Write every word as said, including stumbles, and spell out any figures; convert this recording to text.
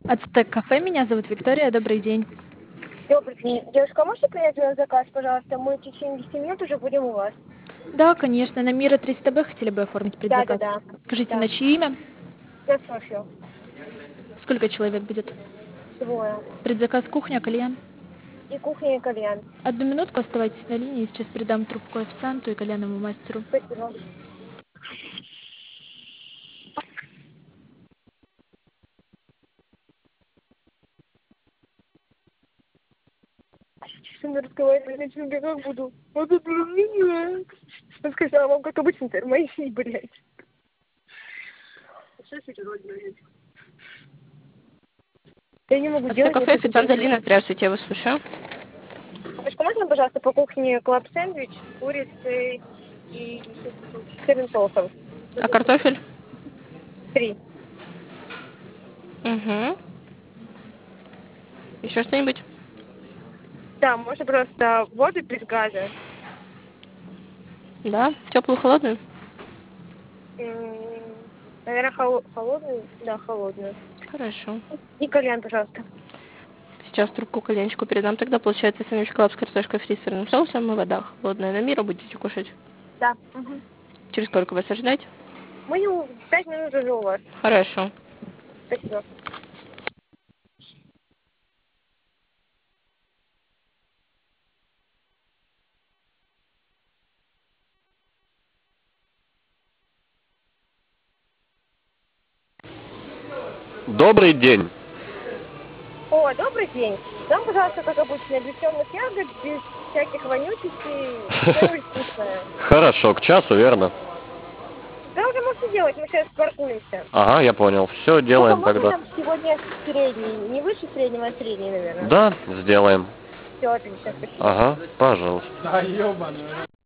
Ацтек кафе, меня зовут Виктория, добрый день. Добрый день. Девушка, можете принять мой заказ, пожалуйста? Мы в течение десяти минут уже будем у вас. Да, конечно, на Мира триста Б хотели бы оформить Да, да, предзаказ. да. Скажите, Да. на чье имя? Я Софью. Сколько человек будет? Двое. Предзаказ кухня, кальян. И кухня, и кальян. Одну минутку оставайтесь на линии, сейчас передам трубку официанту и кальянному мастеру. Спасибо. Сейчас я разговаривать начну, я как буду. Вот это блин. Он сказал, вам как обычно, мои, блядь. Я не могу Ацтек делать кафе, несколько официант дел. Алина, здравствуйте, я вас слушаю. Девушка, можно, пожалуйста, по кухне клаб сэндвич с курицей и сырным соусом? А картофель? Три. Угу. Еще что-нибудь? Да, можно просто воду без газа. Да, теплую, холодную? Наверное, холодную? Да, холодную. Хорошо. И кальян, пожалуйста. Сейчас трубку кальянчику передам. Тогда получается сэндвич клаб с картошкой фри с сырным соусом и вода холодная. На Мира будете кушать? Да. Угу. Через сколько вас ожидать? Мы у- пять минут уже у вас. Хорошо. Спасибо. Добрый день. О, добрый день. Нам, пожалуйста, как обычно, без темных ягод, без всяких вонючестей, все вкусное. Хорошо, к часу, верно? Да, уже можете делать, мы сейчас паркуемся. Ага, я понял. Все, Только делаем можно тогда. нам сегодня средний, не выше среднего, а средний, наверное. Да, сделаем. Все, отлично, спасибо. Ага, пожалуйста. Да ебаный.